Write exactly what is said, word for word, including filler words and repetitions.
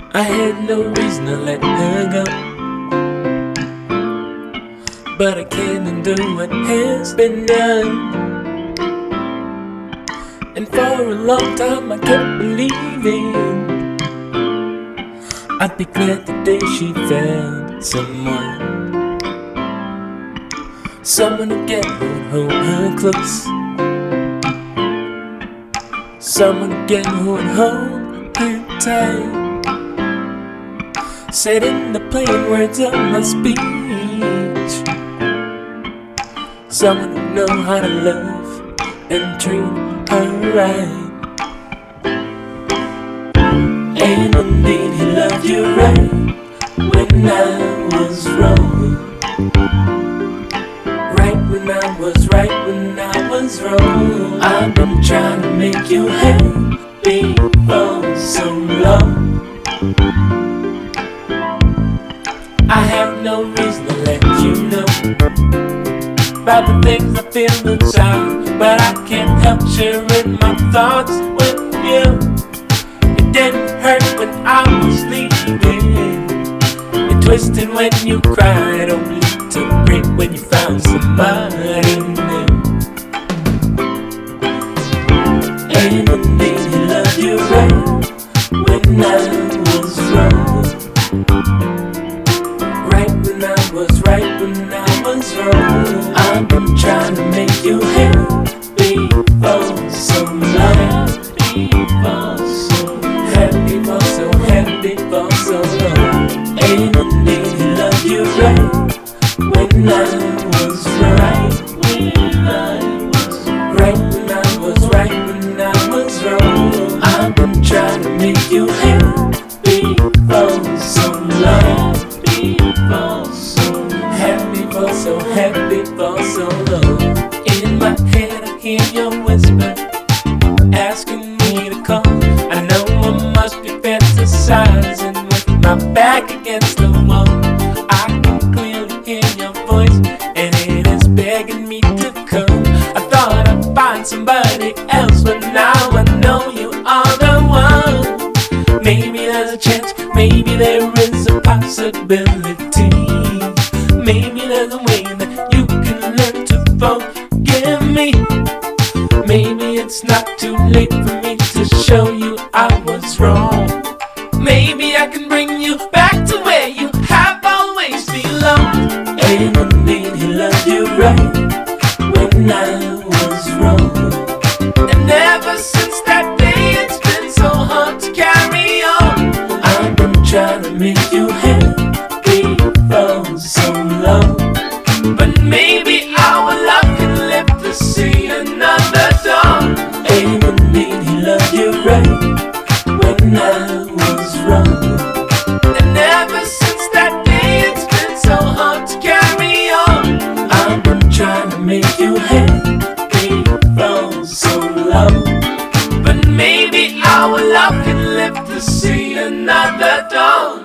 I had no reason to let her go, but I can't undo what has been done. And for a long time I kept believing I'd be glad the day she found someone, someone again who'd hold her close, someone again who'd hold her tight, said in the plain words of my speech, someone who know how to love and treat her right. And indeed he loved you right when I was wrong, right when I was right when I was wrong. I've been trying to make you happy for so long. I have no reason to let you know about the things I feel inside, but I can't help sharing my thoughts with you. It didn't hurt when I was leaving, it twisted when you cried, only to break when you found somebody new. And indeed he loved you right when I was wrong, right when I was right when I was wrong. I've been trying to make you happy for so long, happy for so happy for so long. And indeed he loved you right when I was right, right when I was right when I was wrong. I've been trying to make you happy for so long, happy for so happy for so long. In my head I hear your whisper asking me to come. I know I must be fantasizing with my back against the wall. I can clearly hear your voice and it is begging me to come. I thought I'd find somebody else, but now I know you are the one. Maybe there's a chance, maybe there is a possibility, maybe there's a way that you can learn to forgive me. Maybe it's not too late for me to show you I was wrong. Maybe I can bring you back to where you have always belonged. And indeed he loved you right when I was wrong. And ever since that day it's been so hard to carry on. I've been trying to make you happy for so long, but maybe our love can live to see another dawn. And indeed he loved you right when I was wrong. And ever since that day it's been so hard to carry on. I've been trying to make you happy for so long, but maybe our love can live to see another dawn.